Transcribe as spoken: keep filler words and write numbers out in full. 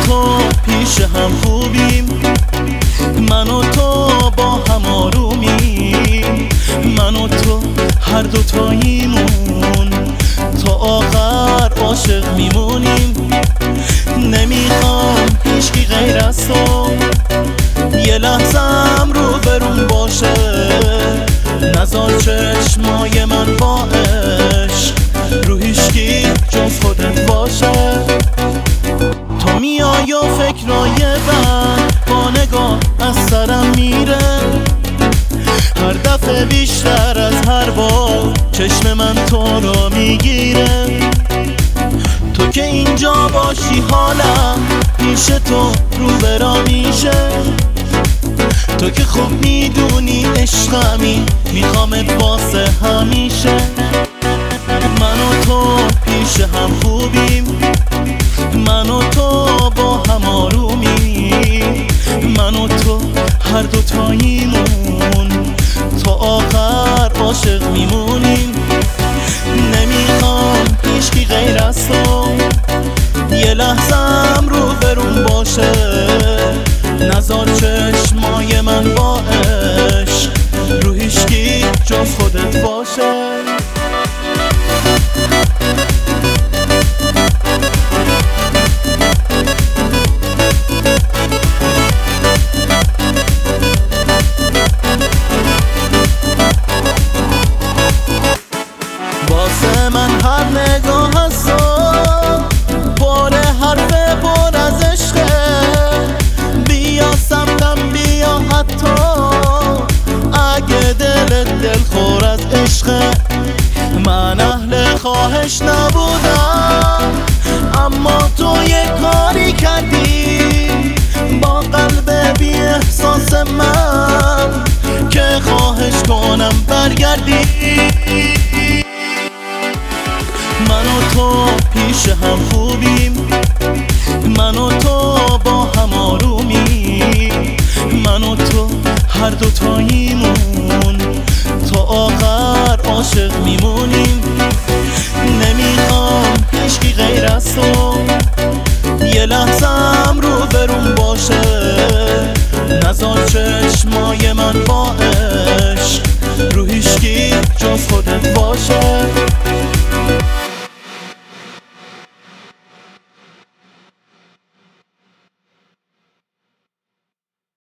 تو پیش هم خوبیم، من و تو با هم آرومیم، من و تو هر دوتاییمون تا آخر عاشق میمونیم. نمیخوام هیچکی غیر از تو یه لحظم رو برون باشه، نزار چشمای من با عشق رو هیچکی جز خودت باشه. تو میای و فکرای بد با نگاه از سرم میره، هر دفعه بیشتر از هر بار چشم من تو رو میگیره. تو که اینجا باشی حالم پیش تو رو برا میشه، تو که خوب میدونی عشقمی میخوامت واسه همیشه. من و تو پیش هم خوبیم، من و تو با هم آرومیم، من و تو هر دوتاییمون تا آخر عاشق میمونیم. نمیخوام هیچکی غیر از تو یه لحظم رو برون باشه، نزار چشمای من با عشق رو هیچکی جز خودت باشه. واسه من هر نگاه از تو پر حرف پر از عشقه، بیا سمتم بیا حتی اگه دلت دلخور از عشقه. من اهل خواهش نبودم اما تو یه کاری کردی با قلب بی احساس من که خواهش کنم برگردی. من و تو پیش هم خوبیم، من و تو با هم آرومیم، من و تو هر دوتاییمون تا آخر عاشق میمونیم. نمیخوام هیچکی غیر از تو یه لحظم رو برون باشه، نزار چشمای من با عشق رو هیچکی جز خودت باشه.